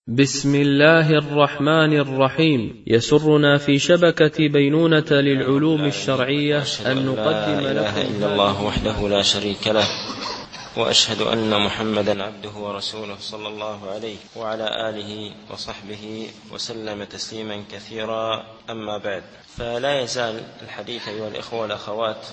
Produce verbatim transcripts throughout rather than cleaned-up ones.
بسم الله الرحمن الرحيم. يسرنا في شبكة بينونة للعلوم الشرعية أن نقدم لكم لا إله إلا الله وحده لا شريك له، وأشهد أن محمدا عبده ورسوله صلى الله عليه وعلى آله وصحبه وسلم تسليما كثيرا. أما بعد، فلا يزال الحديث أيها الإخوة والأخوات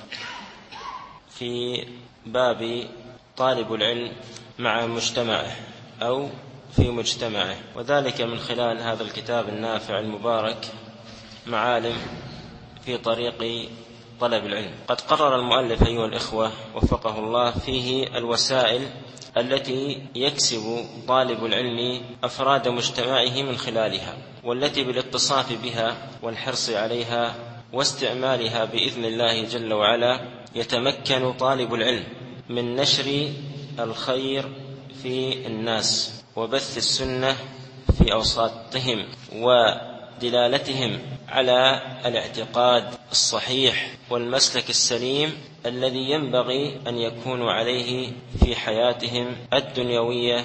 في باب طالب العلم مع مجتمعه أو في مجتمعه، وذلك من خلال هذا الكتاب النافع المبارك معالم في طريق طلب العلم. قد قرر المؤلف أيها الإخوة وفقه الله فيه الوسائل التي يكسب طالب العلم أفراد مجتمعه من خلالها، والتي بالاتصاف بها والحرص عليها واستعمالها بإذن الله جل وعلا يتمكن طالب العلم من نشر الخير في الناس وبث السنة في أوساطهم ودلالتهم على الاعتقاد الصحيح والمسلك السليم الذي ينبغي أن يكونوا عليه في حياتهم الدنيوية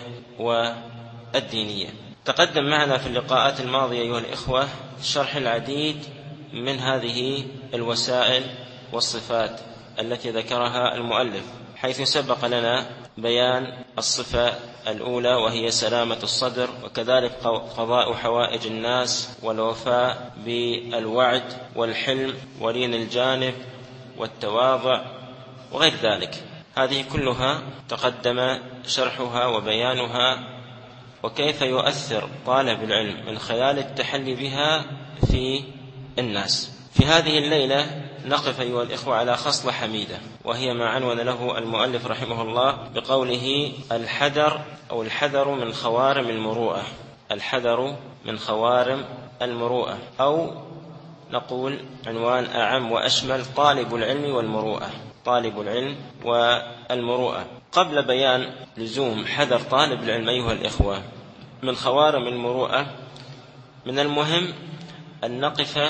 والدينية. تقدم معنا في اللقاءات الماضية أيها الإخوة شرح العديد من هذه الوسائل والصفات التي ذكرها المؤلف، حيث سبق لنا بيان الصفة الأولى وهي سلامة الصدر، وكذلك قضاء حوائج الناس والوفاء بالوعد والحلم ولين الجانب والتواضع وغير ذلك. هذه كلها تقدم شرحها وبيانها، وكيف يؤثر طالب العلم من خلال التحلي بها في الناس. في هذه الليلة نقف أيها الإخوة على خصلة حميدة، وهي ما عنون له المؤلف رحمه الله بقوله الحذر أو الحذر من خوارم المروءة. الحذر من خوارم المروءة، أو نقول عنوان أعم وأشمل طالب العلم والمروءة. طالب العلم والمروءة. قبل بيان لزوم حذر طالب العلم أيها الإخوة من خوارم المروءة، من المهم أن نقف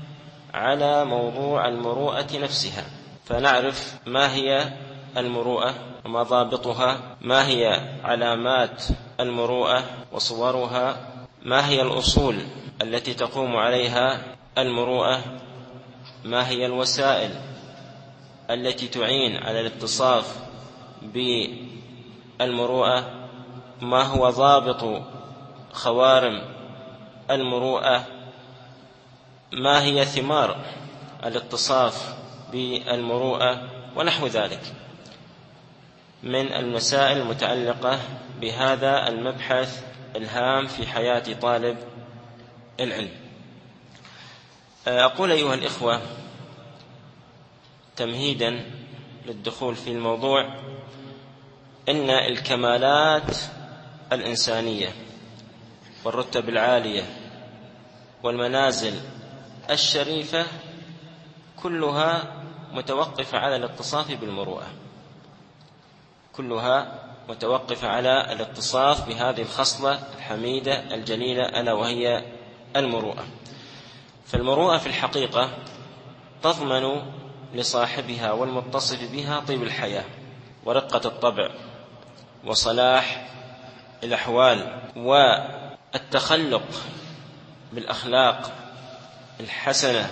على موضوع المروءة نفسها، فنعرف ما هي المروءة وما ضابطها، ما هي علامات المروءة وصورها، ما هي الأصول التي تقوم عليها المروءة، ما هي الوسائل التي تعين على الاتصاف بالمروءة، ما هو ضابط خوارم المروءة، ما هي ثمار الاتصاف بالمروءة، ونحو ذلك من المسائل المتعلقة بهذا المبحث الهام في حياة طالب العلم. أقول أيها الإخوة تمهيدا للدخول في الموضوع إن الكمالات الإنسانية والرتب العالية والمنازل الشريفة كلها متوقفة على الاتصاف بالمروءة، كلها متوقفة على الاتصاف بهذه الخصلة الحميدة الجليلة ألا وهي المروءة. فالمروءة في الحقيقة تضمن لصاحبها والمتصف بها طيب الحياة ورقة الطبع وصلاح الأحوال والتخلق بالأخلاق الحسنة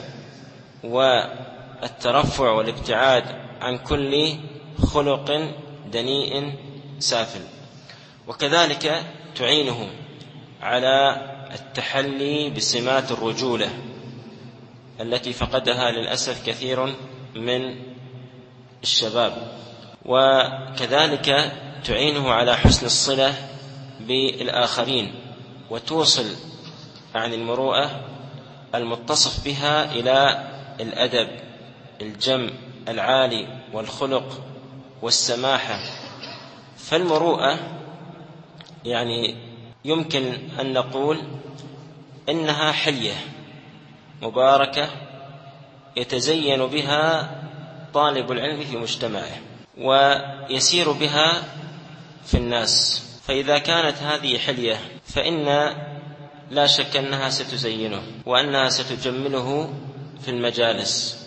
والترفع والابتعاد عن كل خلق دنيء سافل، وكذلك تعينه على التحلي بسمات الرجولة التي فقدها للأسف كثير من الشباب، وكذلك تعينه على حسن الصلة بالآخرين، وتوصل عن المروءة المتصف بها إلى الأدب الجم العالي والخلق والسماحة. فالمروءة يعني يمكن أن نقول إنها حلية مباركة يتزين بها طالب العلم في مجتمعه ويسير بها في الناس. فإذا كانت هذه حلية فإن لا شك أنها ستزينه وأنها ستجمله في المجالس،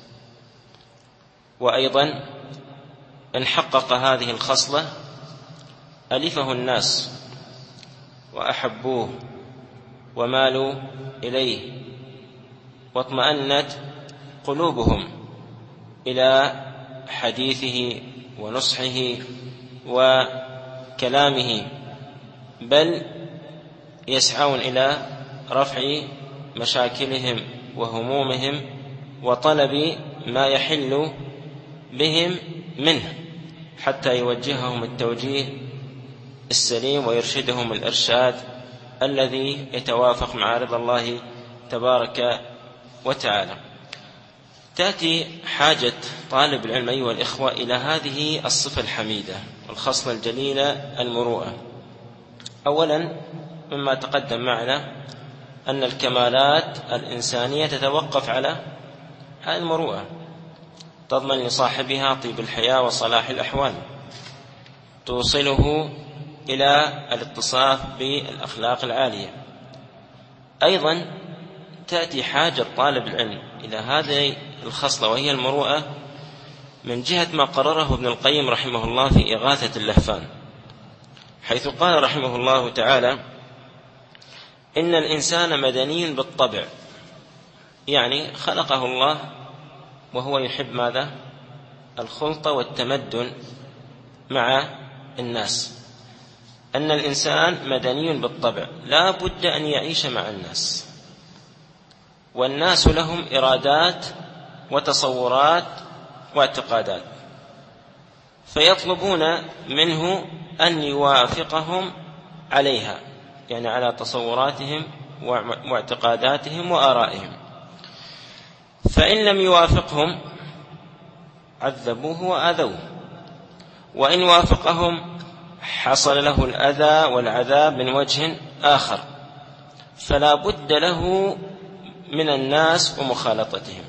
وأيضا إن حقق هذه الخصلة ألفه الناس وأحبوه ومالوا إليه، واطمأنت قلوبهم إلى حديثه ونصحه وكلامه، بل يسعون إلى رفع مشاكلهم وهمومهم وطلب ما يحل بهم منه، حتى يوجههم التوجيه السليم ويرشدهم الإرشاد الذي يتوافق مع رضا الله تبارك وتعالى. تأتي حاجة طالب العلم أيها الإخوة إلى هذه الصفة الحميدة والخصلة الجليلة المروءة. أولا مما تقدم معنا أن الكمالات الإنسانية تتوقف على المروءة، تضمن لصاحبها طيب الحياة وصلاح الأحوال، توصله إلى الاتصاف بالأخلاق العالية. أيضا تأتي حاجة طالب العلم إلى هذه الخصلة وهي المروءة من جهة ما قرره ابن القيم رحمه الله في إغاثة اللهفان، حيث قال رحمه الله تعالى: إن الإنسان مدني بالطبع، يعني خلقه الله وهو يحب ماذا؟ الخلطة والتمدن مع الناس. أن الإنسان مدني بالطبع، لا بد أن يعيش مع الناس، والناس لهم إرادات وتصورات واعتقادات، فيطلبون منه أن يوافقهم عليها، يعني على تصوراتهم واعتقاداتهم وآرائهم. فإن لم يوافقهم عذبوه وآذوه، وإن وافقهم حصل له الأذى والعذاب من وجه آخر، فلا بد له من الناس ومخالطتهم.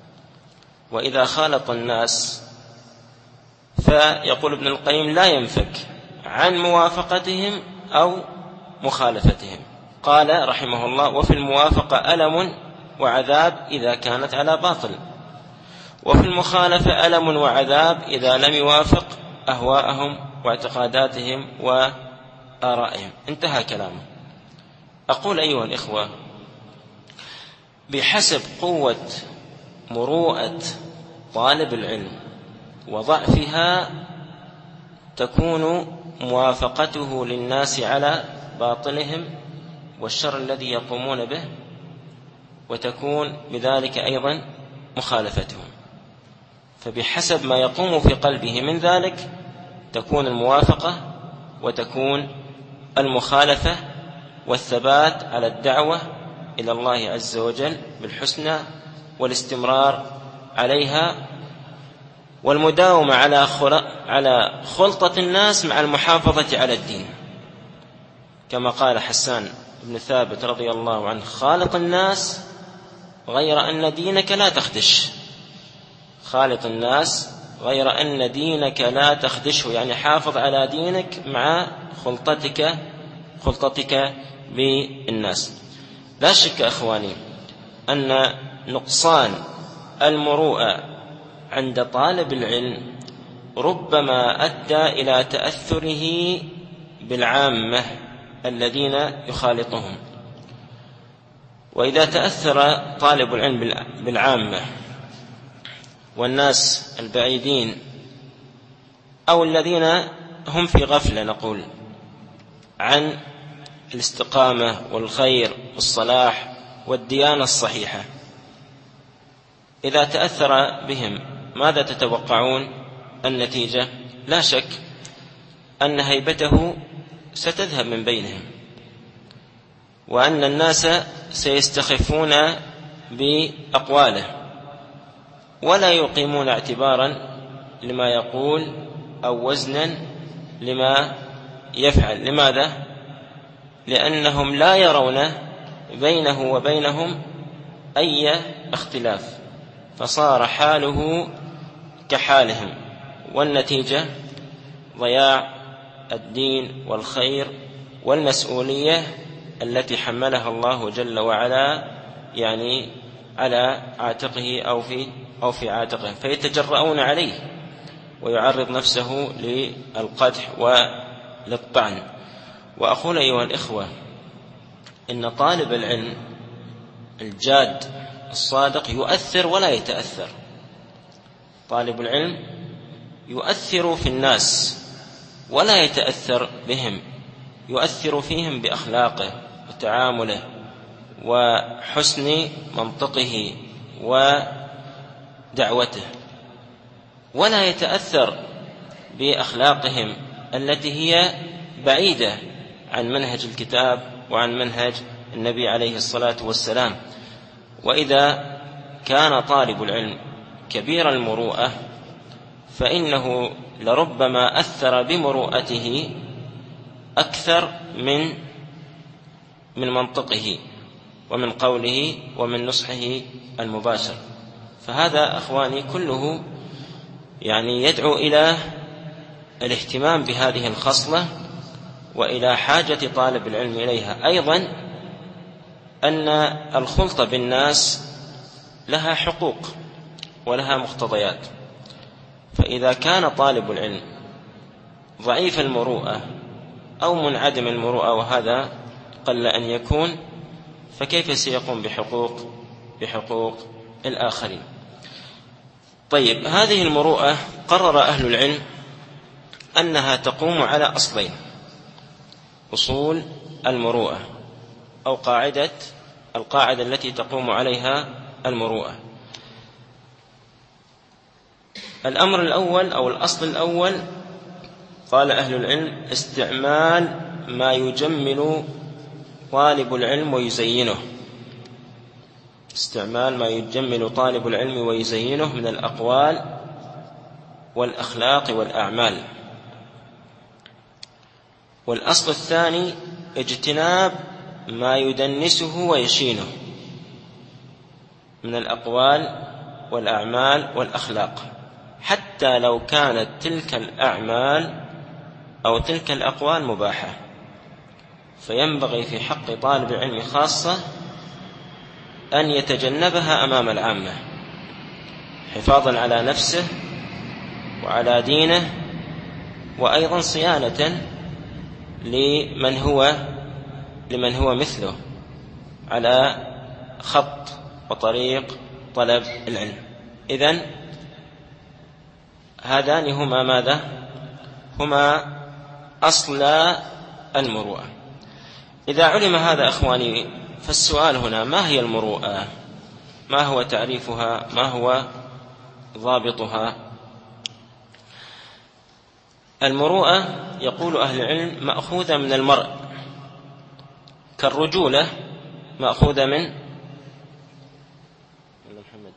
وإذا خالط الناس فيقول ابن القيم لا ينفك عن موافقتهم أو مخالفتهم. قال رحمه الله: وفي الموافقة ألم وعذاب إذا كانت على باطل، وفي المخالفة ألم وعذاب إذا لم يوافق أهواءهم واعتقاداتهم وآرائهم. انتهى كلامه. أقول أيها الإخوة، بحسب قوة مروءة طالب العلم وضعفها تكون موافقته للناس على باطلهم والشر الذي يقومون به، وتكون بذلك أيضا مخالفتهم. فبحسب ما يقوم في قلبه من ذلك تكون الموافقة وتكون المخالفة، والثبات على الدعوة إلى الله عز وجل بالحسنى والاستمرار عليها، والمداومة على خلطة الناس مع المحافظة على الدين، كما قال حسان بن ثابت رضي الله عنه: خالط الناس غير أن دينك لا تخدش. خالط الناس غير أن دينك لا تخدشه، يعني حافظ على دينك مع خلطتك خلطتك بالناس. لا شك أخواني أن نقصان المروءة عند طالب العلم ربما أدى إلى تأثره بالعامة الذين يخالطهم. وإذا تأثر طالب العلم بالعامة والناس البعيدين أو الذين هم في غفلة نقول عن الاستقامة والخير والصلاح والديانة الصحيحة، إذا تأثر بهم ماذا تتوقعون النتيجة؟ لا شك أن هيبته ستذهب من بينهم، وأن الناس سيستخفون بأقواله ولا يقيمون اعتبارا لما يقول أو وزنا لما يفعل. لماذا؟ لأنهم لا يرون بينه وبينهم أي اختلاف، فصار حاله كحالهم، والنتيجة ضياع الدين والخير والمسؤولية التي حملها الله جل وعلا يعني على عاتقه أو في أو في عاتقه، فيتجرؤون عليه ويعرض نفسه للقدح وللطعن. وأقول أيها الإخوة إن طالب العلم الجاد الصادق يؤثر ولا يتأثر. طالب العلم يؤثر في الناس ولا يتأثر بهم، يؤثر فيهم بأخلاقه وتعامله وحسن منطقه ودعوته، ولا يتأثر بأخلاقهم التي هي بعيدة عن منهج الكتاب وعن منهج النبي عليه الصلاة والسلام. وإذا كان طالب العلم كبير المروءة فإنه لربما أثر بمروءته أكثر من من منطقه ومن قوله ومن نصحه المباشر. فهذا أخواني كله يعني يدعو إلى الاهتمام بهذه الخصلة وإلى حاجة طالب العلم إليها. أيضا أن الخلطة بالناس لها حقوق ولها مقتضيات، فإذا كان طالب العلم ضعيف المروءة أو منعدم المروءة، وهذا قل أن يكون، فكيف سيقوم بحقوق بحقوق الآخرين؟ طيب، هذه المروءة قرر أهل العلم أنها تقوم على أصلين: أصول المروءة أو قاعدة القاعدة التي تقوم عليها المروءة. الأمر الأول أو الأصل الأول قال أهل العلم: استعمال ما يجمل طالب العلم ويزينه، استعمال ما يجمل طالب العلم ويزينه من الأقوال والأخلاق والأعمال. والأصل الثاني: اجتناب ما يدنسه ويشينه من الأقوال والأعمال والأخلاق، حتى لو كانت تلك الأعمال أو تلك الأقوال مباحة. فينبغي في حق طالب العلم خاصة أن يتجنبها أمام العامة، حفاظا على نفسه وعلى دينه، وأيضا صيانة لمن هو لمن هو مثله على خط وطريق طلب العلم. إذن هذان هما ماذا؟ هما أصل المروءة. إذا علم هذا أخواني، فالسؤال هنا: ما هي المروءة؟ ما هو تعريفها؟ ما هو ضابطها؟ المروءة يقول أهل العلم مأخوذة من المرء، كالرجولة مأخوذة من محمد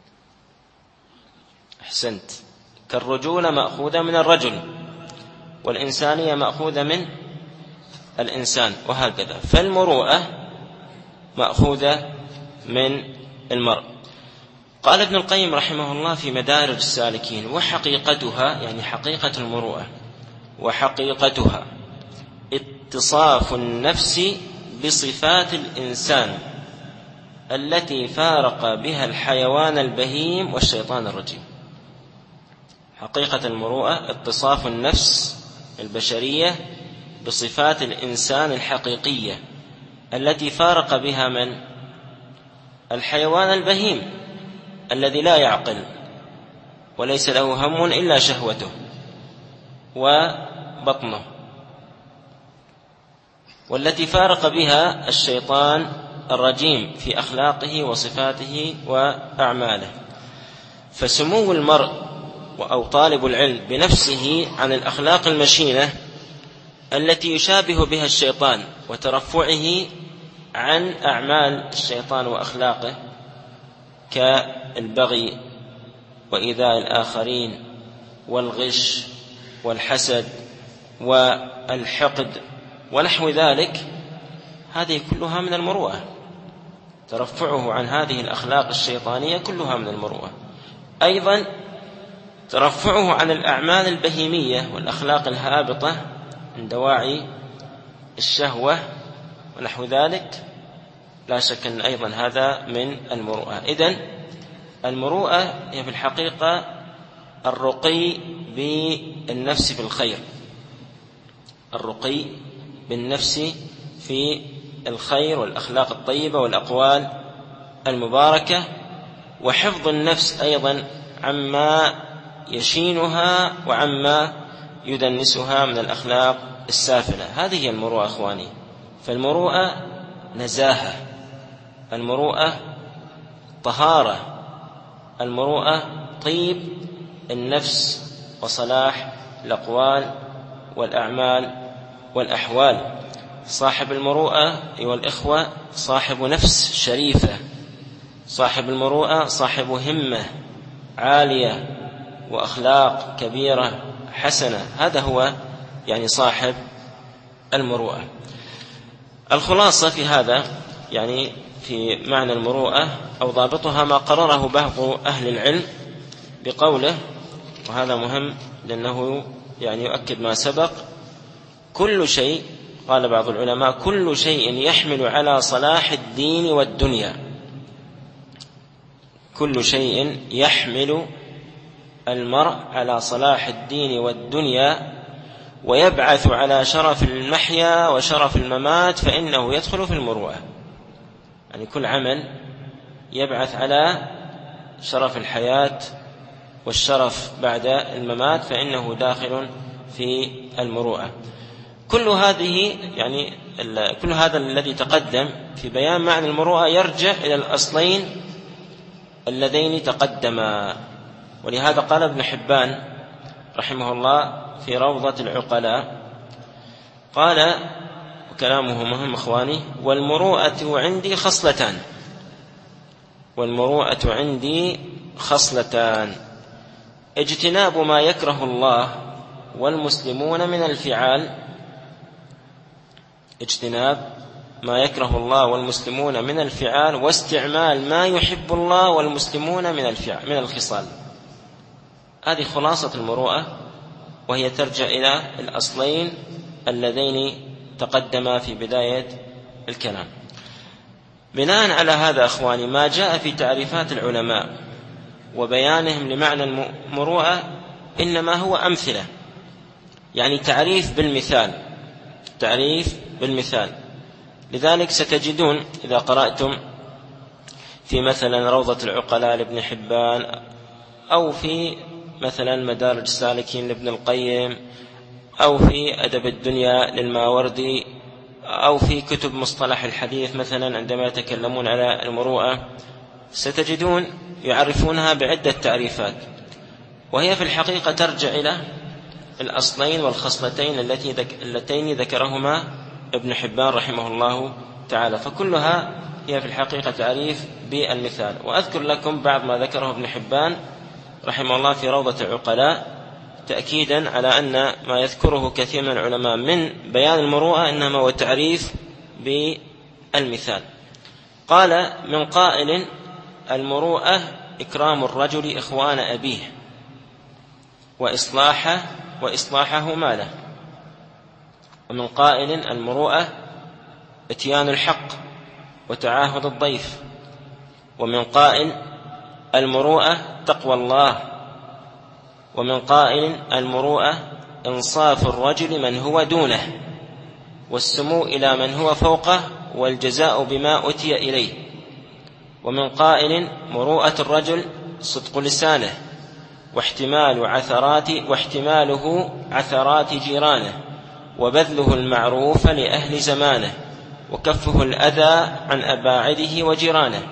أحسنت كالرجولة مأخوذة من الرجل، والإنسانية مأخوذة من الإنسان، وهكذا. فالمروءة مأخوذة من المرء. قال ابن القيم رحمه الله في مدارج السالكين: وحقيقتها، يعني حقيقة المروءة، وحقيقتها اتصاف النفس بصفات الإنسان التي فارق بها الحيوان البهيم والشيطان الرجيم. حقيقة المروءة اتصاف النفس البشرية بصفات الإنسان الحقيقية التي فارق بها من؟ الحيوان البهيم الذي لا يعقل وليس له هم إلا شهوته وبطنه، والتي فارق بها الشيطان الرجيم في أخلاقه وصفاته وأعماله. فسمو المرء أو طالب العلم بنفسه عن الأخلاق المشينة التي يشابه بها الشيطان، وترفعه عن أعمال الشيطان وأخلاقه كالبغي وإيذاء الآخرين والغش والحسد والحقد ونحو ذلك، هذه كلها من المروءة. ترفعه عن هذه الأخلاق الشيطانية كلها من المروءة. أيضا ترفعه عن الأعمال البهيمية والأخلاق الهابطة من دواعي الشهوة ونحو ذلك، لا شك أن أيضا هذا من المروءة. إذن المروءة هي في الحقيقة الرقي بالنفس في الخير، الرقي بالنفس في الخير والأخلاق الطيبة والأقوال المباركة، وحفظ النفس أيضا عما يشينها وعما يدنسها من الأخلاق السافلة. هذه هي المروءة أخواني. فالمروءة نزاهة، المروءة طهارة، المروءة طيب النفس وصلاح الأقوال والأعمال والأحوال. صاحب المروءة أيها الإخوة صاحب نفس شريفة، صاحب المروءة صاحب همة عالية وأخلاق كبيرة حسنة. هذا هو يعني صاحب المروءة. الخلاصة في هذا يعني في معنى المروءة أو ضابطها ما قرره بعض أهل العلم بقوله، وهذا مهم لأنه يعني يؤكد ما سبق: كل شيء، قال بعض العلماء، كل شيء يحمل على صلاح الدين والدنيا، كل شيء يحمل المرء على صلاح الدين والدنيا ويبعث على شرف المحيا وشرف الممات فإنه يدخل في المروءة. يعني كل عمل يبعث على شرف الحياة والشرف بعد الممات فإنه داخل في المروءة. كل هذه يعني كل هذا الذي تقدم في بيان معنى المروءة يرجع إلى الأصلين اللذين تقدما. ولهذا قال ابن حبان رحمه الله في روضة العقلاء، قال وكلامه مهم أخواني: والمروءة عندي خصلتان، والمروءة عندي خصلتان: اجتناب ما يكره الله والمسلمون من الفعال، اجتناب ما يكره الله والمسلمون من الفعال، واستعمال ما يحب الله والمسلمون من الفعال من الخصال. هذه خلاصة المروءة، وهي ترجع إلى الأصلين اللذين تقدما في بداية الكلام. بناء على هذا أخواني ما جاء في تعريفات العلماء وبيانهم لمعنى المروءة إنما هو أمثلة، يعني تعريف بالمثال، تعريف بالمثال. لذلك ستجدون إذا قرأتم في مثلا روضة العقلاء لابن حبان، أو في مثلا مدارج السالكين لابن القيم، أو في أدب الدنيا للماوردي، أو في كتب مصطلح الحديث مثلا عندما يتكلمون على المروءة، ستجدون يعرفونها بعدة تعريفات، وهي في الحقيقة ترجع إلى الأصلين والخصلتين اللتين ذكرهما ابن حبان رحمه الله تعالى. فكلها هي في الحقيقة تعريف بالمثال. وأذكر لكم بعض ما ذكره ابن حبان رحمه الله في روضة العقلاء تأكيدا على أن ما يذكره كثير من العلماء من بيان المروءة إنما هو تعريف بالمثال. قال: من قائل: المروءة إكرام الرجل إخوان أبيه وإصلاحه وإصلاحه ماله. ومن قائل: المروءة إتيان الحق وتعاهد الضيف. ومن قائل: المروءة تقوى الله. ومن قائل: المروءة إنصاف الرجل من هو دونه والسمو إلى من هو فوقه والجزاء بما أتي إليه. ومن قائل: مروءة الرجل صدق لسانه واحتمال عثرات واحتماله عثرات جيرانه وبذله المعروف لأهل زمانه وكفه الأذى عن أباعده وجيرانه.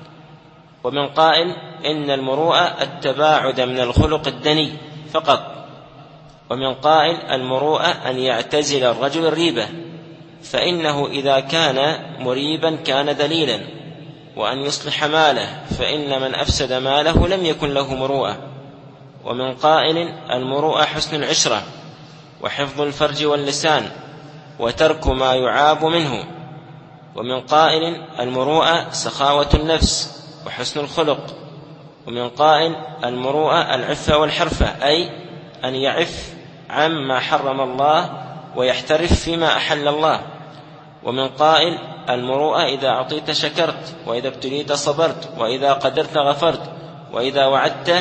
ومن قائل: إن المروءة التباعد من الخلق الدني فقط. ومن قائل: المروءة أن يعتزل الرجل الريبة فإنه إذا كان مريبا كان ذليلا، وأن يصلح ماله فإن من أفسد ماله لم يكن له مروءة. ومن قائل: المروءة حسن العشرة وحفظ الفرج واللسان وترك ما يعاب منه. ومن قائل: المروءة سخاوة النفس وحسن الخلق. ومن قائل: المروءة العفة والحرفة، أي أن يعف عما حرم الله ويحترف فيما أحل الله. ومن قائل: المروءة إذا أعطيت شكرت، وإذا ابتليت صبرت، وإذا قدرت غفرت، وإذا وعدت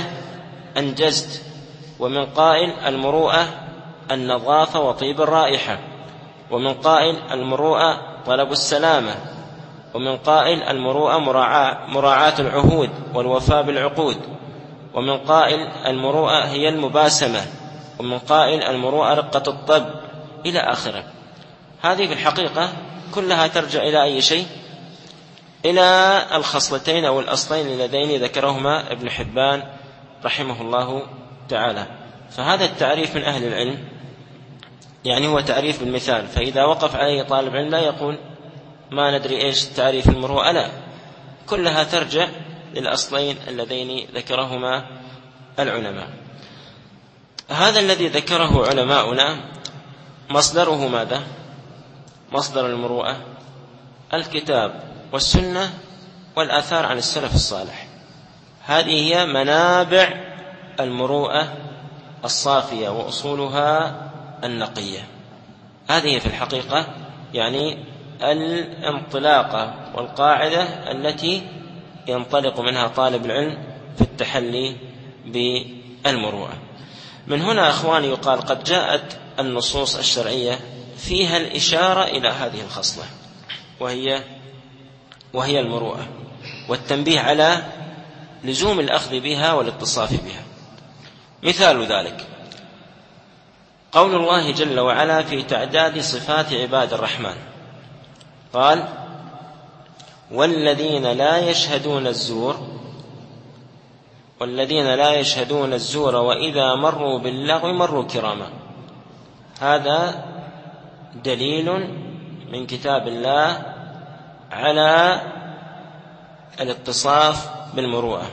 أنجزت. ومن قائل: المروءة النظافة وطيب الرائحة. ومن قائل المروءة طلب السلامة، ومن قائل المروءة مراعاة, مراعاة العهود والوفاء بالعقود، ومن قائل المروءة هي المباسمة، ومن قائل المروءة رقة الطب إلى آخره. هذه في الحقيقة كلها ترجع إلى أي شيء؟ إلى الخصلتين أو الأصلين اللذين ذكرهما ابن حبان رحمه الله تعالى. فهذا التعريف من أهل العلم يعني هو تعريف بالمثال، فإذا وقف عليه طالب علم لا يقول ما ندري إيش تعريف المروءة، لا، كلها ترجع للأصلين اللذين ذكرهما العلماء. هذا الذي ذكره علماؤنا مصدره ماذا؟ مصدر المروءة الكتاب والسنة والآثار عن السلف الصالح. هذه هي منابع المروءة الصافية وأصولها النقية. هذه في الحقيقة يعني الانطلاقة والقاعدة التي ينطلق منها طالب العلم في التحلي بالمروءة. من هنا أخواني يقال قد جاءت النصوص الشرعية فيها الإشارة إلى هذه الخصلة وهي وهي المروءة، والتنبيه على لزوم الأخذ بها والاتصاف بها. مثال ذلك قول الله جل وعلا في تعداد صفات عباد الرحمن، قال والذين لا يشهدون الزور والذين لا يشهدون الزور وإذا مروا باللغو مروا كراما. هذا دليل من كتاب الله على الاتصاف بالمروءة.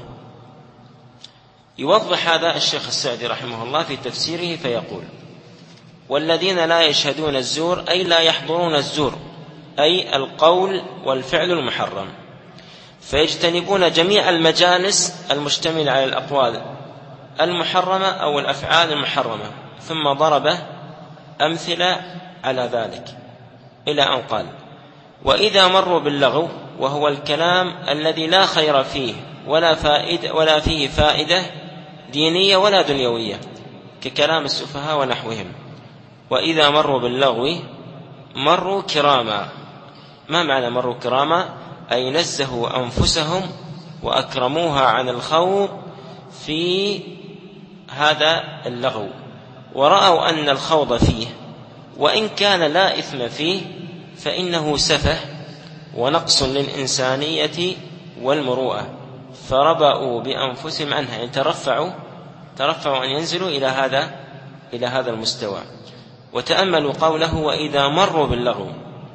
يوضح هذا الشيخ السعدي رحمه الله في تفسيره فيقول والذين لا يشهدون الزور أي لا يحضرون الزور، أي القول والفعل المحرم، فيجتنبون جميع المجالس المشتملة على الأقوال المحرمة أو الأفعال المحرمة. ثم ضرب أمثلة على ذلك إلى أن قال وإذا مروا باللغو، وهو الكلام الذي لا خير فيه ولا فائدة ولا فيه فائدة دينية ولا دنيوية ككلام السفهاء ونحوهم، وإذا مروا باللغو مروا كراما. ما معنى مروا كراما؟ أي نزهوا أنفسهم وأكرموها عن الخوض في هذا اللغو، ورأوا أن الخوض فيه وإن كان لا إثم فيه فإنه سفه ونقص للإنسانية والمروءة، فربأوا بأنفسهم عنها، يعني ترفعوا ترفعوا أن ينزلوا إلى هذا إلى هذا المستوى. وتأملوا قوله وإذا مروا باللغو،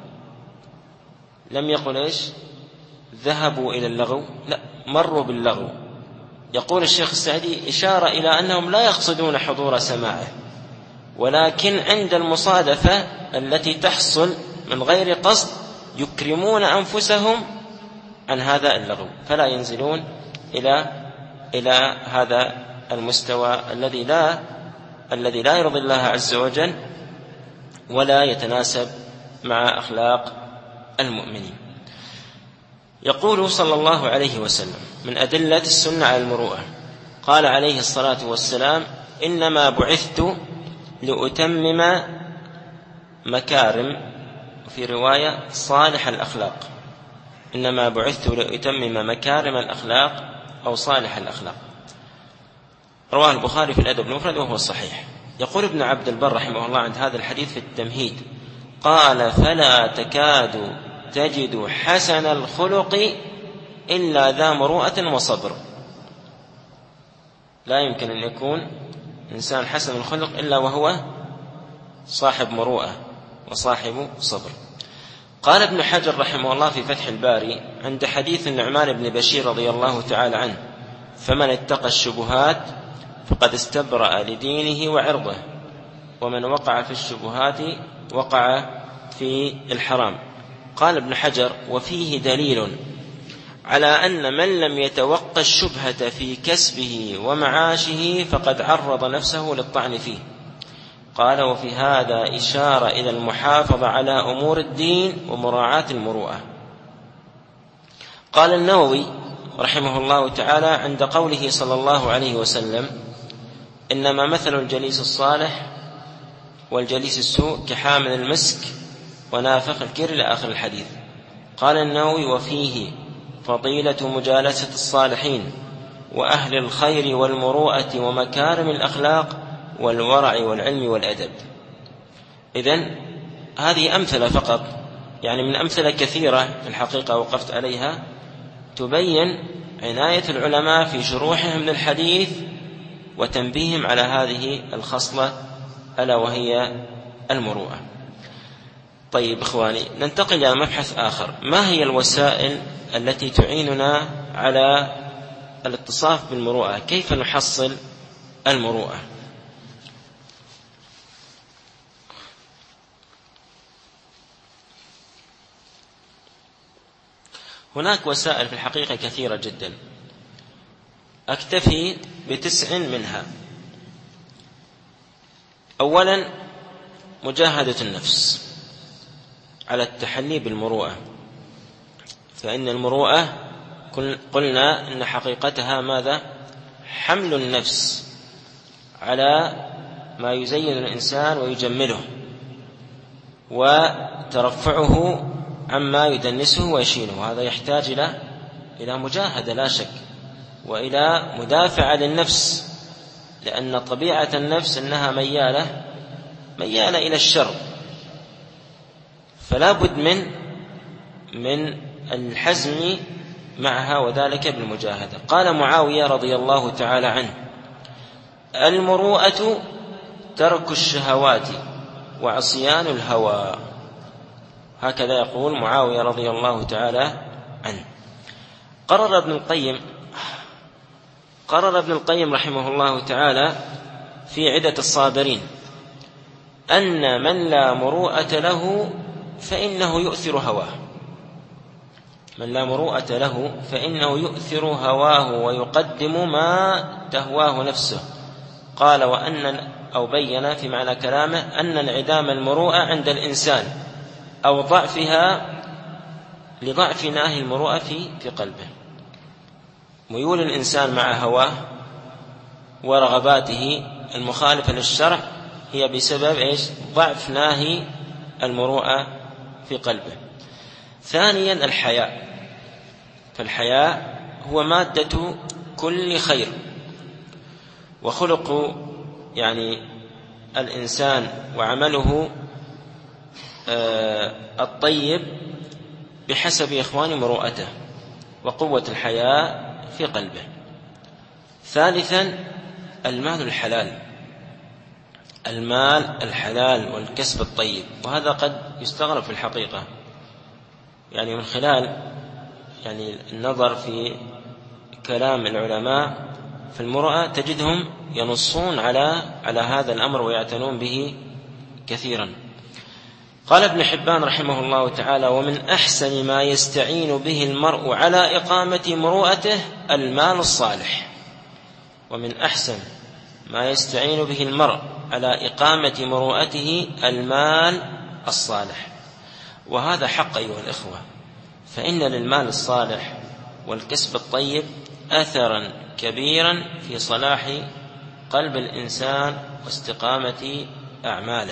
لم يقل إيش؟ ذهبوا إلى اللغو، لا، مروا باللغو. يقول الشيخ السعدي إشارة إلى أنهم لا يقصدون حضور سماعه، ولكن عند المصادفة التي تحصل من غير قصد يكرمون أنفسهم عن هذا اللغو، فلا ينزلون إلى إلى هذا المستوى الذي لا الذي لا يرضي الله عز وجل ولا يتناسب مع أخلاق المؤمنين. يقول صلى الله عليه وسلم من أدلة السنة على المروءة، قال عليه الصلاة والسلام إنما بعثت لأتمم مكارم، وفي رواية صالح الأخلاق، إنما بعثت لأتمم مكارم الأخلاق أو صالح الأخلاق. رواه البخاري في الأدب المفرد وهو صحيح. يقول ابن عبد البر رحمه الله عند هذا الحديث في التمهيد قال فلا تكاد تجد حسن الخلق إلا ذا مروءة وصبر. لا يمكن أن يكون إنسان حسن الخلق إلا وهو صاحب مروءة وصاحب صبر. قال ابن حجر رحمه الله في فتح الباري عند حديث النعمان بن بشير رضي الله تعالى عنه فمن اتقى الشبهات فقد استبرأ لدينه وعرضه، ومن وقع في الشبهات وقع في الحرام. قال ابن حجر وفيه دليل على أن من لم يتوقع الشبهة في كسبه ومعاشه فقد عرض نفسه للطعن فيه. قال وفي هذا إشارة إلى المحافظة على أمور الدين ومراعاة المروءة. قال النووي رحمه الله تعالى عند قوله صلى الله عليه وسلم إنما مثل الجليس الصالح والجليس السوء كحامل المسك ونافق الكير إلى آخر الحديث. قال النووي: وفيه فضيلة مجالسة الصالحين وأهل الخير والمروءة ومكارم الأخلاق والورع والعلم والأدب. إذن هذه أمثلة فقط، يعني من أمثلة كثيرة في الحقيقة وقفت عليها، تبين عناية العلماء في شروحهم للحديث وتنبيهم على هذه الخصلة ألا وهي المروءة. طيب إخواني، ننتقل إلى مبحث آخر: ما هي الوسائل التي تعيننا على الاتصاف بالمروءة؟ كيف نحصل المروءة؟ هناك وسائل في الحقيقة كثيرة جدا، أكتفي بتسع منها. أولا، مجاهدة النفس على التحلي بالمروءة، فإن المروءة قلنا إن حقيقتها ماذا؟ حمل النفس على ما يزين الإنسان ويجمله، وترفعه عما يدنسه ويشينه. هذا يحتاج إلى إلى مجاهدة لا شك، وإلى مدافعة للنفس، لأن طبيعة النفس أنها ميالة ميالة إلى الشر، فلا بد من من الحزم معها، وذلك بالمجاهدة. قال معاوية رضي الله تعالى عنه: المروءة ترك الشهوات وعصيان الهوى. هكذا يقول معاوية رضي الله تعالى عنه. قرر ابن القيم قرر ابن القيم رحمه الله تعالى في عدة الصابرين أن من لا مروءة له فإنه يؤثر هواه من لا مروءة له فإنه يؤثر هواه ويقدم ما تهواه نفسه. قال: وأن أو بين في معنى كلامه أن انعدام المروءة عند الإنسان أو ضعفها لضعف ناهي المروءة في في قلبه. ميول الإنسان مع هواه ورغباته المخالفة للشرع هي بسبب إيش؟ ضعف ناهي المروءة في قلبه. ثانيا، الحياء، فالحياء هو مادة كل خير، وخلق يعني الإنسان وعمله الطيب بحسب إخوان مروءته وقوة الحياء في قلبه. ثالثا، المال الحلال المال الحلال والكسب الطيب، وهذا قد يستغرب في الحقيقة، يعني من خلال يعني النظر في كلام العلماء في المروءة تجدهم ينصون على على هذا الأمر ويعتنون به كثيرا. قال ابن حبان رحمه الله تعالى: ومن أحسن ما يستعين به المرء على إقامة مروءته المال الصالح. ومن أحسن ما يستعين به المرء على إقامة مروءته المال الصالح. وهذا حق أيها الإخوة، فإن للمال الصالح والكسب الطيب أثرا كبيرا في صلاح قلب الإنسان واستقامة أعماله.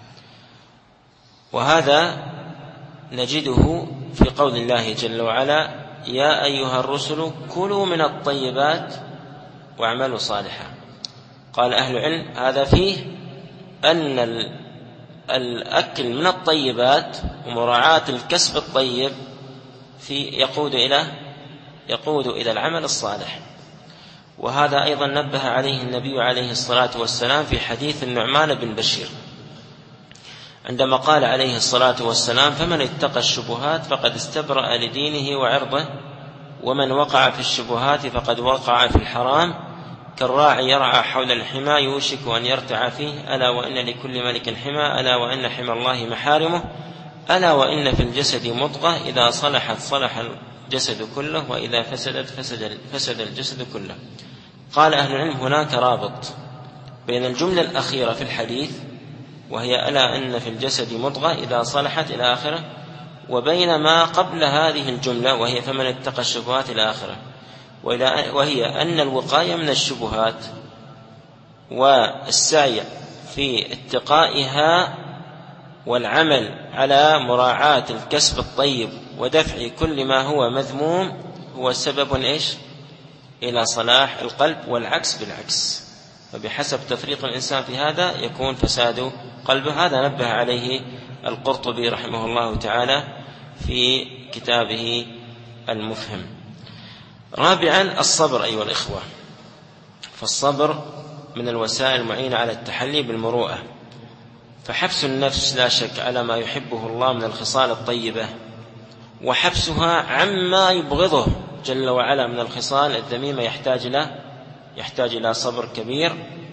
وهذا نجده في قول الله جل وعلا: يا أيها الرسل كلوا من الطيبات واعملوا صالحا. قال أهل العلم هذا فيه أن الأكل من الطيبات ومراعاة الكسب الطيب في يقود إلى يقود إلى العمل الصالح. وهذا أيضا نبه عليه النبي عليه الصلاة والسلام في حديث النعمان بن بشير عندما قال عليه الصلاة والسلام: فمن اتقى الشبهات فقد استبرأ لدينه وعرضه، ومن وقع في الشبهات فقد وقع في الحرام، كالراعي يرعى حول الحمى يوشك أن يرتع فيه، ألا وإن لكل ملك حمى، ألا وإن حمى الله محارمه، ألا وإن في الجسد مضغة إذا صلحت صلح الجسد كله، وإذا فسدت فسد, فسد الجسد كله. قال أهل العلم هناك رابط بين الجملة الأخيرة في الحديث وهي ألا أن في الجسد مضغة إذا صلحت إلى آخره، وبين ما قبل هذه الجملة وهي فمن اتقى الشبهات إلى آخره، وهي أن الوقاية من الشبهات والسعي في اتقائها والعمل على مراعاة الكسب الطيب ودفع كل ما هو مذموم هو سبب إيش؟ إلى صلاح القلب، والعكس بالعكس. فبحسب تفريق الإنسان في هذا يكون فساد قلبه. هذا نبه عليه القرطبي رحمه الله تعالى في كتابه المفهم. رابعا الصبر أيها الإخوة. فالصبر من الوسائل المعينة على التحلي بالمروءة، فحبس النفس لا شك على ما يحبه الله من الخصال الطيبة، وحبسها عما يبغضه جل وعلا من الخصال الذميمة يحتاج إلى يحتاج إلى صبر كبير.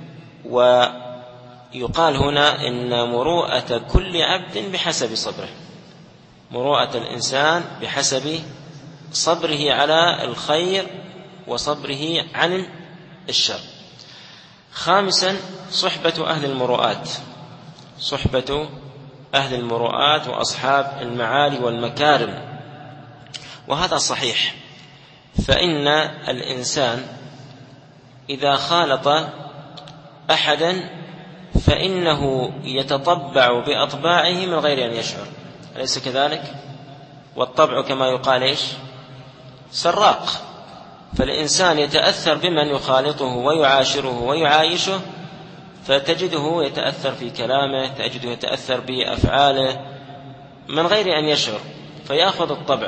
ويقال هنا إن مروءة كل عبد بحسب صبره، مروءة الإنسان بحسب صبره على الخير وصبره عن الشر. خامسا صحبة أهل المروءات، صحبة أهل المروءات وأصحاب المعالي والمكارم. وهذا صحيح، فإن الإنسان إذا خالط أحدا فإنه يتطبع بأطباعه من غير أن يشعر، أليس كذلك؟ والطبع كما يقال إيش؟ سراق. فالإنسان يتأثر بمن يخالطه ويعاشره ويعايشه، فتجده يتأثر في كلامه، تجده يتأثر بأفعاله من غير أن يشعر، فيأخذ الطبع.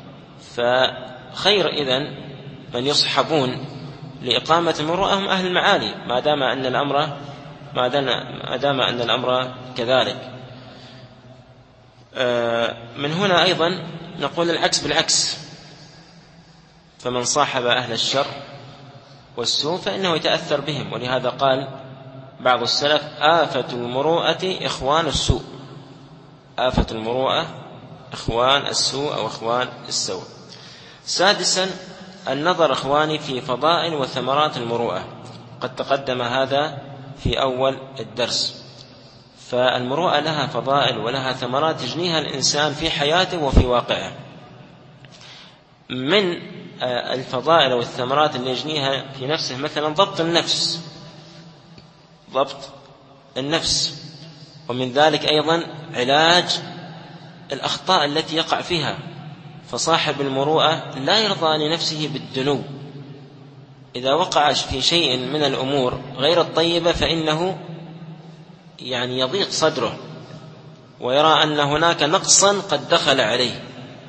فخير إذن من يصحبون لإقامة المروءة هم أهل المعالي، ما دام أن الأمر ما دام أن الأمر كذلك. من هنا أيضا نقول العكس بالعكس، فمن صاحب أهل الشر والسوء فإنه يتأثر بهم. ولهذا قال بعض السلف: آفة المروءة إخوان السوء. آفة المروءة إخوان السوء أو إخوان السوء. سادسا النظر إخواني في فضائل وثمرات المروءة، قد تقدم هذا في أول الدرس. فالمروءة لها فضائل ولها ثمرات يجنيها الإنسان في حياته وفي واقعه. من الفضائل والثمرات اللي يجنيها في نفسه مثلا ضبط النفس، ضبط النفس، ومن ذلك أيضا علاج الأخطاء التي يقع فيها. فصاحب المروءة لا يرضى لنفسه بالدنو، إذا وقع في شيء من الأمور غير الطيبة فإنه يعني يضيق صدره ويرى أن هناك نقصا قد دخل عليه،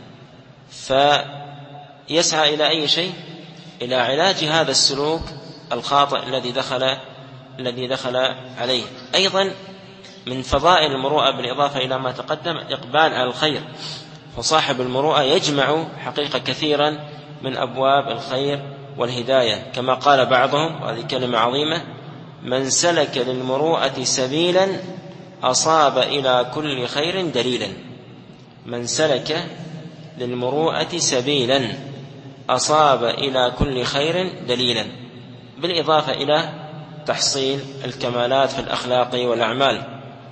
فيسعى إلى أي شيء؟ إلى علاج هذا السلوك الخاطئ الذي دخل الذي دخل عليه. أيضا من فضائل المروءة بالإضافة إلى ما تقدم إقبال على الخير، فصاحب المروءة يجمع حقيقة كثيرا من أبواب الخير والهداية، كما قال بعضهم، وهذه كلمة عظيمة: من سلك للمروءة سبيلا أصاب إلى كل خير دليلا. من سلك للمروءة سبيلا أصاب إلى كل خير دليلا، بالإضافة إلى تحصيل الكمالات في الأخلاق والأعمال.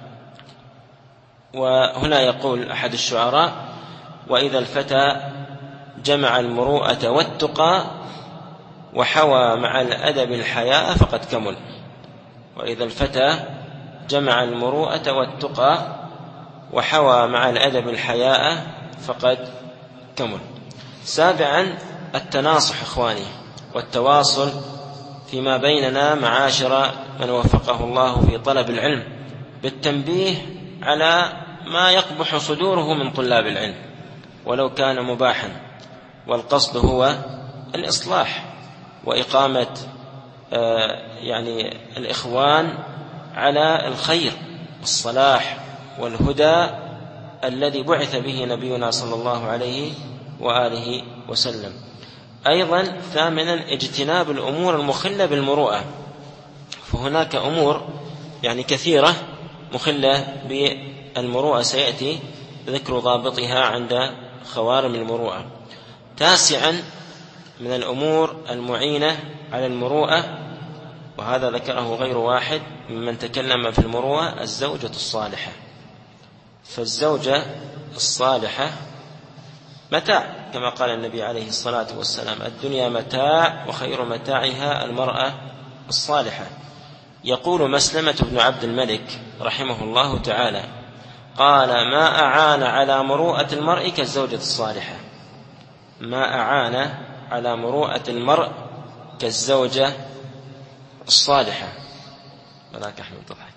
وهنا يقول أحد الشعراء: وإذا الفتى جمع المروءة والتقى وحوى مع الأدب الحياء فقد كمل. وإذا الفتى جمع المروءة والتقى وحوى مع الأدب الحياء فقد كمل. سابعا التناصح إخواني والتواصل فيما بيننا معاشر من وفقه الله في طلب العلم، بالتنبيه على ما يقبح صدوره من طلاب العلم ولو كان مباحا، والقصد هو الإصلاح وإقامة آه يعني الإخوان على الخير والصلاح والهدى الذي بعث به نبينا صلى الله عليه وآله وسلم. أيضا ثامنا اجتناب الأمور المخلة بالمروءة، فهناك أمور يعني كثيرة مخلة بالمروءة، سيأتي ذكر ضابطها عند خوارم المروءة. تاسعا من الأمور المعينة على المروءة، وهذا ذكره غير واحد ممن تكلم في المروءة، الزوجة الصالحة. فالزوجة الصالحة متاع، كما قال النبي عليه الصلاة والسلام: الدنيا متاع وخير متاعها المرأة الصالحة. يقول مسلمة بن عبد الملك رحمه الله تعالى: قال: ما أعان على مروءة المرء كالزوجة الصالحة. ما أعان على مروءة المرء كالزوجة الصالحة. ملاك أحمد تضحك.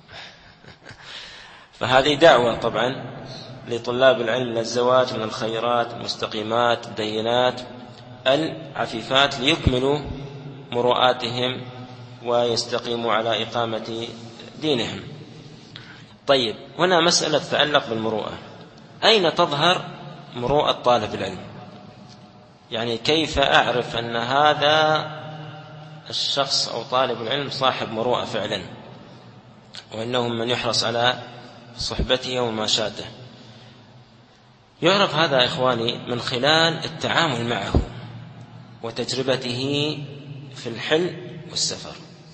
فهذه دعوة طبعا لطلاب العلم للزواج من الخيرات المستقيمات الدينات العفيفات ليكملوا مروءاتهم ويستقيموا على إقامة دينهم. طيب، هنا مسألة تتعلق بالمروءة. أين تظهر مروءة طالب العلم؟ يعني كيف أعرف أن هذا الشخص أو طالب العلم صاحب مروءة فعلا، وأنه من يحرص على صحبته ومماشاته؟ يعرف هذا إخواني من خلال التعامل معه وتجربته في الحل والسفر.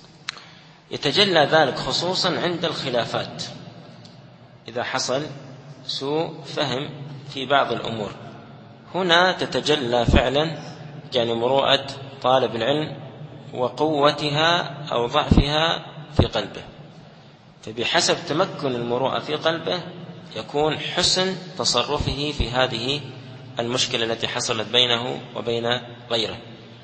يتجلى ذلك خصوصا عند الخلافات، إذا حصل سوء فهم في بعض الأمور، هنا تتجلى فعلا يعني مروءة طالب العلم وقوتها أو ضعفها في قلبه. فبحسب تمكن المروءة في قلبه يكون حسن تصرفه في هذه المشكلة التي حصلت بينه وبين غيره،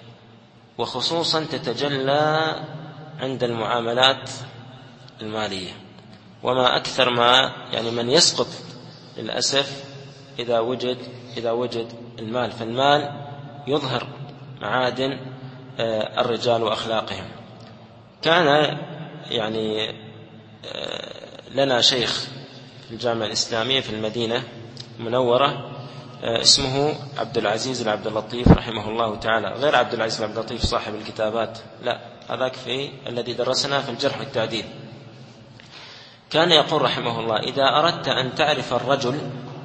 وخصوصا تتجلى عند المعاملات المالية. وما أكثر ما يعني من يسقط للأسف إذا وجد إذا وجد المال، فالمال يظهر معادن الرجال وأخلاقهم. كان يعني لنا شيخ في الجامعة الإسلامية في المدينة المنورة اسمه عبد العزيز العبد اللطيف رحمه الله تعالى، غير عبد العزيز العبد اللطيف صاحب الكتابات، لا، هذاك في الذي درسنا في الجرح والتعديل. كان يقول رحمه الله: إذا أردت أن تعرف الرجل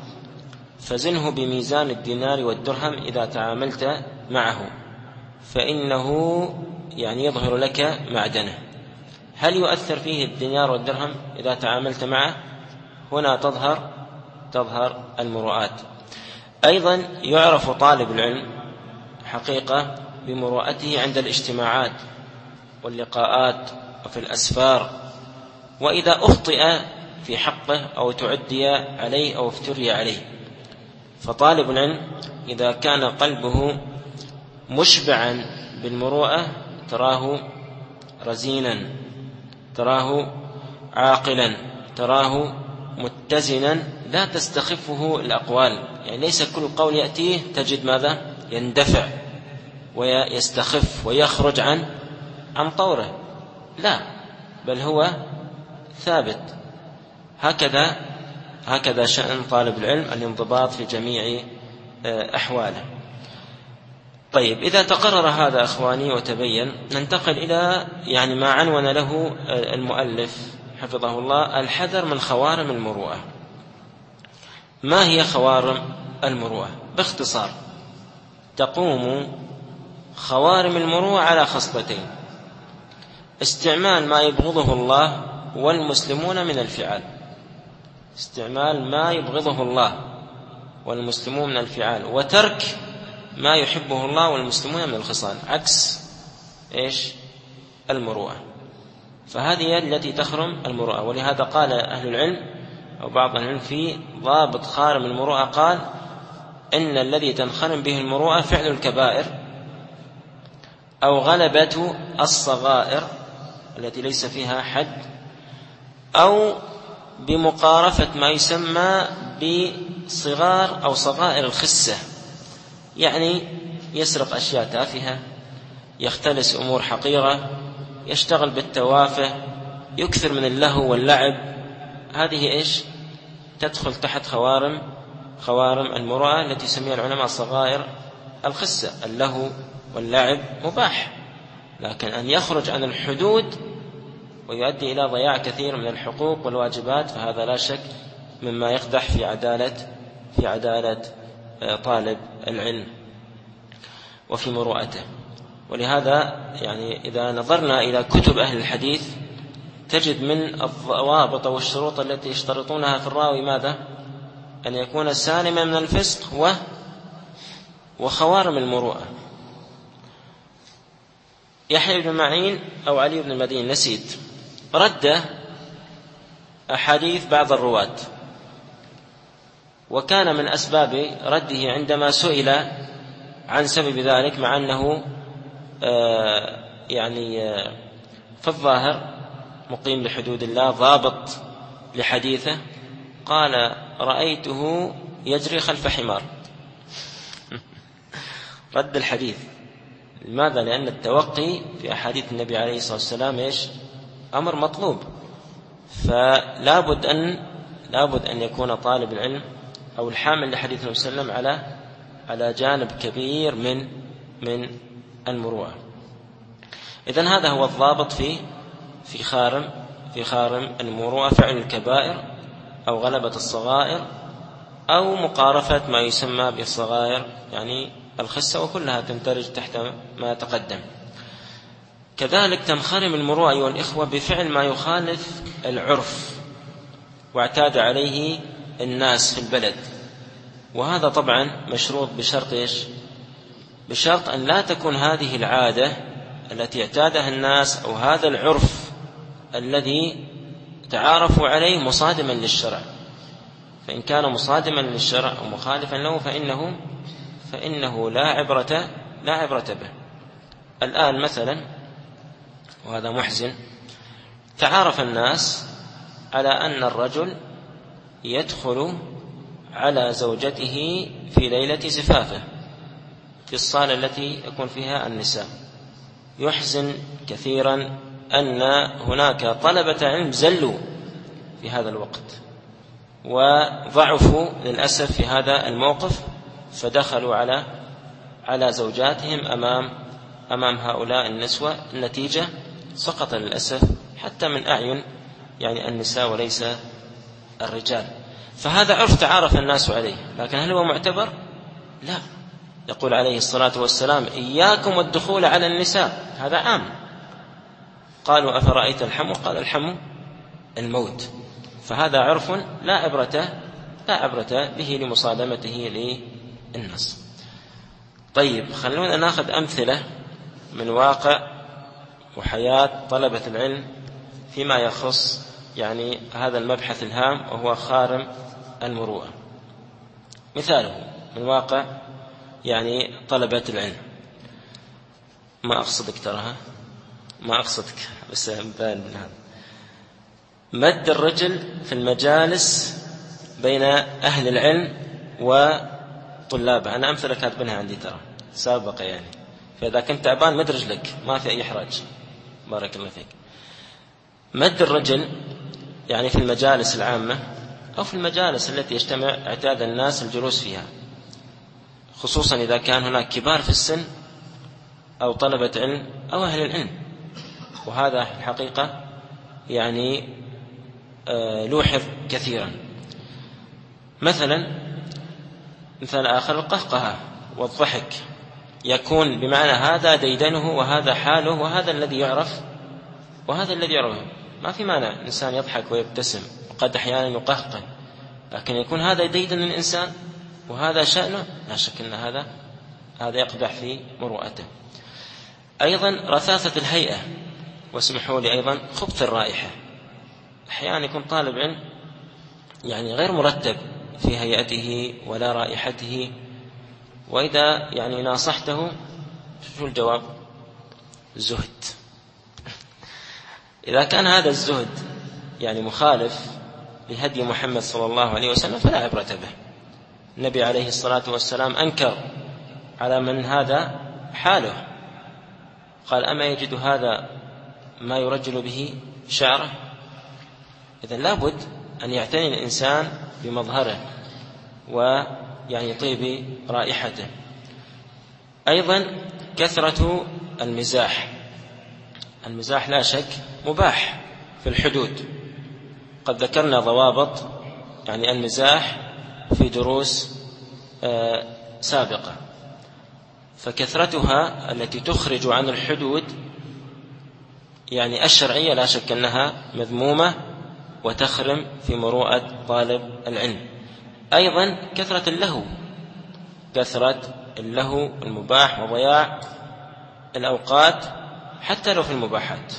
فزنه بميزان الدينار والدرهم إذا تعاملت معه، فإنه يعني يظهر لك معدنه. هل يؤثر فيه الدينار والدرهم إذا تعاملت معه؟ هنا تظهر تظهر المروءات. أيضا يعرف طالب العلم حقيقة بمروءته عند الاجتماعات واللقاءات وفي الأسفار، وإذا أخطئ في حقه أو تعدي عليه أو افتري عليه. فطالب العلم إذا كان قلبه مشبعا بالمروءة تراه رزينا، تراه عاقلا، تراه متزنا، لا تستخفه الأقوال. يعني ليس كل قول يأتيه تجد ماذا؟ يندفع ويستخف ويخرج عن عن طوره، لا، بل هو ثابت. هكذا هكذا شأن طالب العلم الانضباط في جميع أحواله. طيب، إذا تقرر هذا أخواني وتبين، ننتقل إلى يعني ما عنون له المؤلف حفظه الله: الحذر من خوارم المروءة. ما هي خوارم المروءة؟ باختصار، تقوم خوارم المروءة على خصلتين: استعمال ما يبغضه الله والمسلمون من الفعال، استعمال ما يبغضه الله والمسلمون من الفعال، وترك ما يحبه الله والمسلمون من الخصال، عكس إيش؟ المروءة. فهذه التي تخرم المروءة. ولهذا قال أهل العلم أو بعض أهل العلم في ضابط خارم المروءة، قال: إن الذي تنخرم به المروءة فعل الكبائر أو غلبة الصغائر التي ليس فيها حد، أو بمقارفة ما يسمى بصغار أو صغائر الخسة، يعني يسرق أشياء تافهة، يختلس أمور حقيرة، يشتغل بالتوافه، يكثر من اللهو واللعب. هذه إيش؟ تدخل تحت خوارم خوارم المروءة التي يسميها العلماء صغائر الخسة. اللهو واللعب مباح، لكن أن يخرج عن الحدود ويؤدي إلى ضياع كثير من الحقوق والواجبات، فهذا لا شك مما يقدح في عدالة في عدالة طالب العلم وفي مروءته. ولهذا يعني إذا نظرنا إلى كتب أهل الحديث تجد من الضوابط والشروط التي يشترطونها في الراوي ماذا؟ أن يكون سالما من الفسق و وخوارم المروءة. يحيى بن معين أو علي بن المديني نسيت رد أحاديث بعض الرواة وكان من أسباب رده عندما سئل عن سبب ذلك، مع أنه آه يعني آه في الظاهر مقيم لحدود الله ضابط لحديثه، قال: رأيته يجري خلف حمار. رد الحديث. لماذا؟ لأن التوقي في أحاديث النبي عليه الصلاة والسلام إيش؟ أمر مطلوب. فلا بد أن لا بد أن يكون طالب العلم أو الحامل لحديث النبي صلى الله عليه وسلم على على جانب كبير من من المروءة. إذن هذا هو الضابط في في خارم في خارم المروءة: فعل الكبائر أو غلبة الصغائر أو مقارفة ما يسمى بالصغائر، يعني الخسة، وكلها تندرج تحت ما تقدم. كذلك تنخرم المروءة أيها الإخوة بفعل ما يخالف العرف واعتاد عليه الناس في البلد، وهذا طبعا مشروط بشرط إيش؟ بشرط أن لا تكون هذه العادة التي اعتادها الناس أو هذا العرف الذي تعارفوا عليه مصادما للشرع. فإن كان مصادما للشرع أو مخالفا له فإنه فإنه لا عبرة لا عبرة به. الآن مثلا، وهذا محزن، تعارف الناس على أن الرجل يدخل على زوجته في ليلة زفافه في الصالة التي يكون فيها النساء. يحزن كثيرا أن هناك طلبة علم زلوا في هذا الوقت وضعفوا للأسف في هذا الموقف، فدخلوا على على زوجاتهم أمام أمام هؤلاء النسوة. النتيجة سقط للأسف حتى من أعين يعني النساء وليس الرجال. فهذا عرف تعارف الناس عليه، لكن هل هو معتبر؟ لا. يقول عليه الصلاة والسلام: إياكم والدخول على النساء. هذا عام. قالوا: أفرأيت الحمو؟ قال: الحمو الموت. فهذا عرف لا عبرة لا عبرة به لمصادمته للنص. طيب، خلونا نأخذ أمثلة من واقع وحياة طلبة العلم فيما يخص يعني هذا المبحث الهام وهو خارم المروءة. مثاله من واقع يعني طلبة العلم. ما أقصدك تراها ما أقصدك بس بان من هذا. مد الرجل في المجالس بين أهل العلم وطلابه. أنا أمثلة كاتبنها عندي ترى سابقة يعني، فإذا كنت تعبان مد رجلك، ما في أي إحراج. بارك الله فيك. مد الرجل يعني في المجالس العامة أو في المجالس التي يجتمع اعتاد الناس الجلوس فيها، خصوصا إذا كان هناك كبار في السن أو طلبة علم أو أهل العلم. وهذا الحقيقة يعني لوحظ كثيرا. مثلا مثال آخر: القهقهة والضحك، يكون بمعنى هذا ديدنه وهذا حاله وهذا الذي يعرف وهذا الذي يعرف. ما في مانع الإنسان يضحك ويبتسم، وقد أحيانا يقهقه، لكن يكون هذا ديدن الإنسان وهذا شأنه، لا شك أن هذا هذا يقدح في مروءته. أيضا رثاثة الهيئة، واسمحوا لي أيضا خبث الرائحة. أحيانا يكون طالب علم يعني غير مرتب في هيئته ولا رائحته، وإذا يعني ناصحته شو الجواب؟ زهد. إذا كان هذا الزهد يعني مخالف لهدي محمد صلى الله عليه وسلم فلا عبرة به. النبي عليه الصلاة والسلام أنكر على من هذا حاله، قال: أما يجد هذا ما يرجل به شعره؟ إذن لابد أن يعتني الإنسان بمظهره ويعني طيب رائحته. أيضا كثرة المزاح. المزاح لا شك مباح في الحدود، قد ذكرنا ضوابط يعني المزاح في دروس سابقة، فكثرتها التي تخرج عن الحدود يعني الشرعية لا شك أنها مذمومة وتخرم في مروءة طالب العلم. أيضا كثرة اللهو، كثرة اللهو المباح وضياع الأوقات حتى لو في المباحات.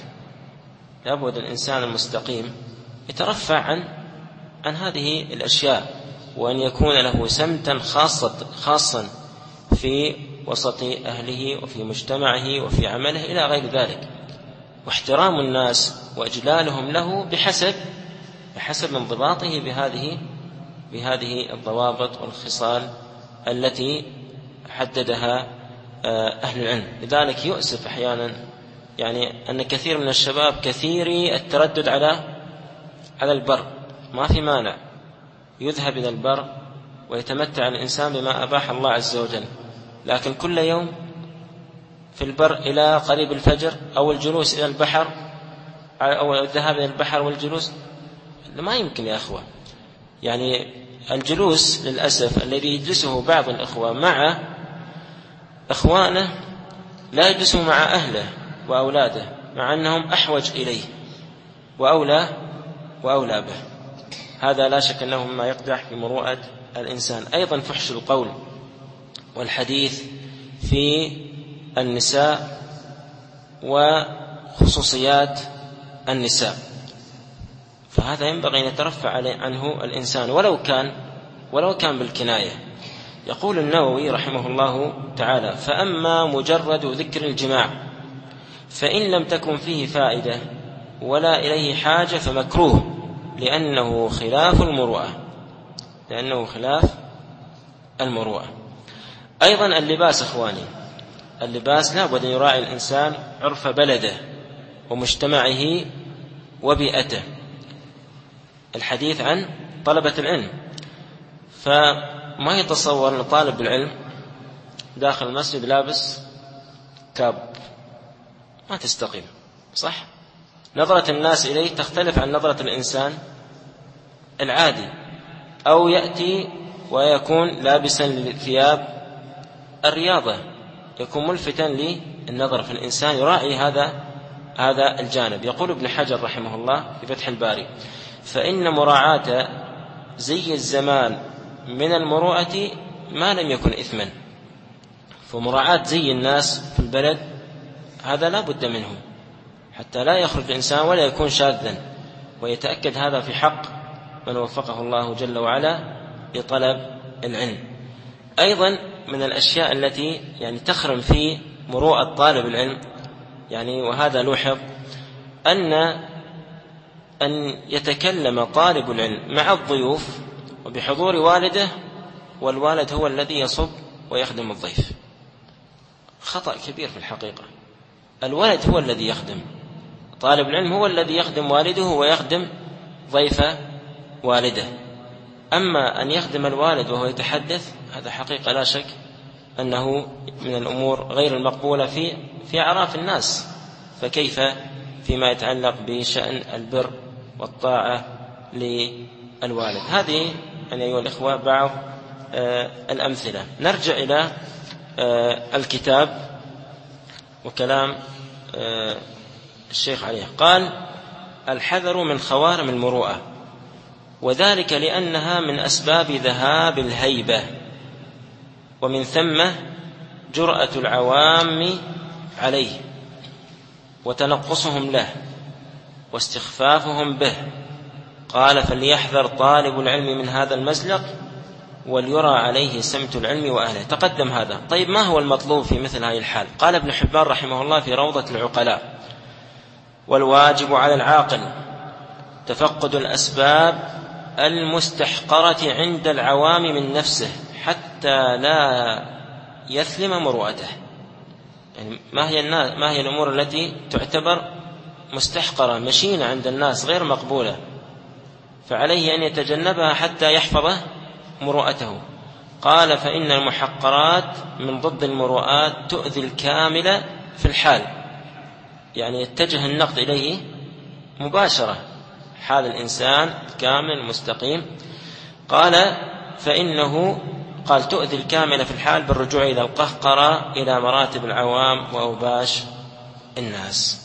لابد الإنسان المستقيم يترفع عن عن هذه الأشياء وأن يكون له سمتا خاصة خاصا في وسط أهله وفي مجتمعه وفي عمله إلى غير ذلك، واحترام الناس وإجلالهم له بحسب بحسب انضباطه بهذه بهذه الضوابط والخصال التي حددها أهل العلم. لذلك يؤسف أحيانا يعني أن كثير من الشباب كثيري التردد على على البر، ما في مانع يذهب إلى البر ويتمتع الإنسان بما أباح الله عز وجل، لكن كل يوم في البر إلى قريب الفجر أو الجلوس إلى البحر أو الذهاب إلى البحر والجلوس ما يمكن يا أخوة. يعني الجلوس للأسف الذي يجلسه بعض الأخوة مع إخوانه لا يجلسه مع أهله وأولاده، مع أنهم أحوج إليه وأولى وأولى به. هذا لا شك أنه مما يقدح في مروءة الإنسان. أيضا فحش القول والحديث في النساء وخصوصيات النساء، فهذا ينبغي أن يترفع عنه الإنسان ولو كان ولو كان بالكناية. يقول النووي رحمه الله تعالى: فأما مجرد ذكر الجماع فإن لم تكن فيه فائدة ولا إليه حاجة فمكروه، لأنه خلاف المروءة لأنه خلاف المروءة. أيضا اللباس أخواني، اللباس لا بد أن يراعي الإنسان عرف بلده ومجتمعه وبيئته. الحديث عن طلبة العلم، فما يتصور أن طالب العلم داخل المسجد لابس كاب، ما تستقيم، صح؟ نظرة الناس إليه تختلف عن نظرة الإنسان العادي، أو يأتي ويكون لابسا لثياب الرياضة يكون ملفتا للنظر، في الإنسان يراعي هذا هذا الجانب. يقول ابن حجر رحمه الله في فتح الباري: فإن مراعاة زي الزمان من المروءة ما لم يكن إثما. فمراعاة زي الناس في البلد هذا لا بد منه حتى لا يخرج الإنسان ولا يكون شاذا، ويتأكد هذا في حق من وفقه الله جل وعلا لطلب العلم. أيضا من الأشياء التي يعني تخرم في مروءة طالب العلم، يعني وهذا لوحظ، أن أن يتكلم طالب العلم مع الضيوف وبحضور والده، والوالد هو الذي يصب ويخدم الضيف. خطأ كبير في الحقيقة. الولد هو الذي يخدم، طالب العلم هو الذي يخدم والده ويخدم ضيف والده. أما أن يخدم الوالد وهو يتحدث، هذا حقيقة لا شك أنه من الأمور غير المقبولة في في أعراف الناس، فكيف فيما يتعلق بشأن البر والطاعة للوالد. هذه يعني أيها الإخوة بعض آه الأمثلة. نرجع إلى آه الكتاب وكلام آه الشيخ عليه. قال: الحذر من خوارم المروءة، وذلك لأنها من أسباب ذهاب الهيبة، ومن ثم جرأة العوام عليه وتنقصهم له واستخفافهم به. قال: فليحذر طالب العلم من هذا المزلق، وليرى عليه سمت العلم وأهله. تقدم هذا. طيب ما هو المطلوب في مثل هذه الحال؟ قال ابن حبان رحمه الله في روضة العقلاء: والواجب على العاقل تفقد الأسباب المستحقرة عند العوام من نفسه حتى لا يثلم مروءته. يعني ما هي الناس ما هي الأمور التي تعتبر مستحقرة مشينة عند الناس غير مقبولة، فعليه أن يتجنبها حتى يحفظ مروءته. قال: فإن المحقرات من ضد المروءات تؤذي الكامل في الحال، يعني يتجه النقد إليه مباشرة، حال الإنسان كامل مستقيم. قال: فإنه قال تؤذي الكامل في الحال بالرجوع إلى القهقرة إلى مراتب العوام وأوباش الناس.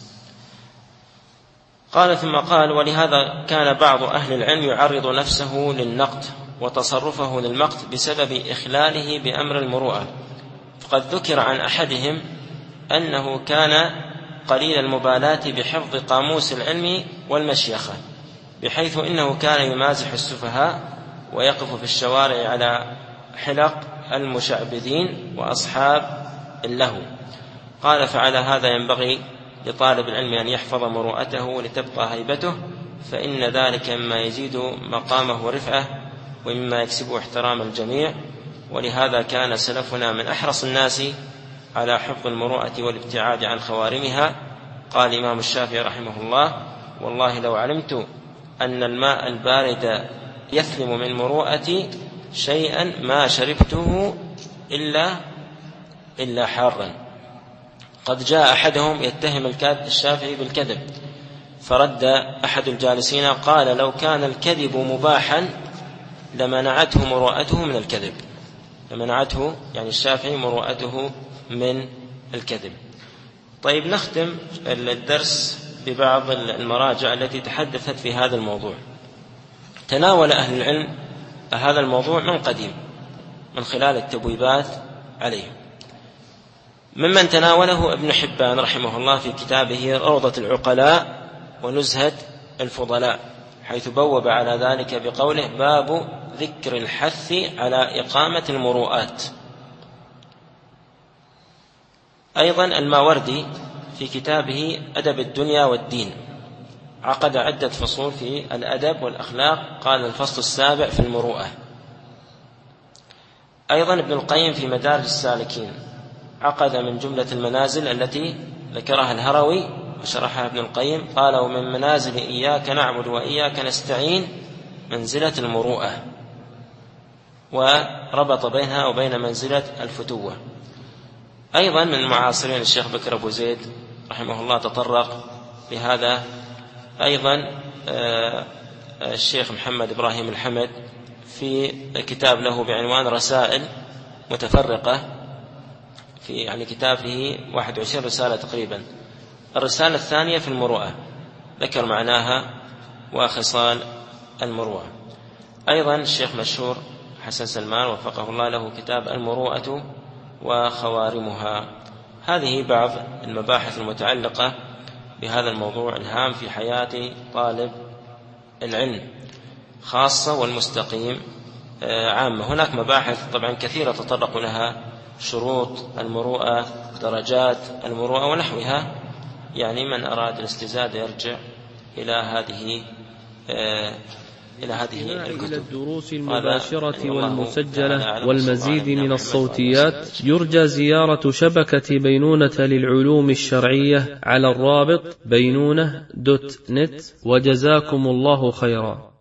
قال ثم قال: ولهذا كان بعض أهل العلم يعرض نفسه للنقد وتصرفه للمقت بسبب إخلاله بأمر المروءة. فقد ذكر عن أحدهم أنه كان قليل المبالاة بحفظ قاموس العلم والمشيخة، بحيث إنه كان يمازح السفهاء ويقف في الشوارع على حلق المشعبذين وأصحاب اللهو. قال: فعلى هذا ينبغي لطالب العلم أن يحفظ مروءته لتبقى هيبته، فإن ذلك مما يزيد مقامه ورفعه ومما يكسبه احترام الجميع. ولهذا كان سلفنا من أحرص الناس على حفظ المروءة والابتعاد عن خوارمها. قال الإمام الشافعي رحمه الله: والله لو علمت أن الماء البارد يثلم من مروءتي شيئا ما شربته إلا إلا حارا. قد جاء أحدهم يتهم الشافعي بالكذب، فرد أحد الجالسين قال: لو كان الكذب مباحا لمنعته مروءته من الكذب. لمنعته يعني الشافعي مروءته من الكذب. طيب، نختم الدرس ببعض المراجع التي تحدثت في هذا الموضوع. تناول أهل العلم هذا الموضوع من قديم من خلال التبويبات عليه. ممن تناوله ابن حبان رحمه الله في كتابه روضة العقلاء ونزهة الفضلاء، حيث بوب على ذلك بقوله: باب ذكر الحث على إقامة المروءات. أيضا الماوردي في كتابه أدب الدنيا والدين عقد عدة فصول في الأدب والأخلاق، قال: الفصل السابع في المروءة. أيضا ابن القيم في مدارج السالكين عقد من جملة المنازل التي ذكرها الهروي وشرحها ابن القيم، قال: ومن منازل إياك نعبد وإياك نستعين منزلة المروءة، وربط بينها وبين منزلة الفتوة. أيضا من المعاصرين الشيخ بكر أبو زيد رحمه الله تطرق لهذا. أيضا الشيخ محمد إبراهيم الحمد في كتاب له بعنوان رسائل متفرقة، في يعني كتاب فيه واحد وعشرين رسالة تقريبا. الرسالة الثانية في المروءة ذكر معناها وخصال المروءة. أيضا الشيخ مشهور حسن سلمان وفقه الله له كتاب المروءة وخوارمها. هذه بعض المباحث المتعلقة بهذا الموضوع الهام في حياة طالب العلم خاصة والمستقيم عامة. هناك مباحث طبعا كثيرة تطرق لها، شروط المروءة، درجات المروءة ونحوها. يعني من أراد الاستزادة يرجع إلى هذه إلى هذه الكتب. إلى الدروس المباشرة والمسجلة والمزيد من الصوتيات يرجى زيارة شبكة بينونة للعلوم الشرعية على الرابط بينونة دوت نت. وجزاكم الله خيرا.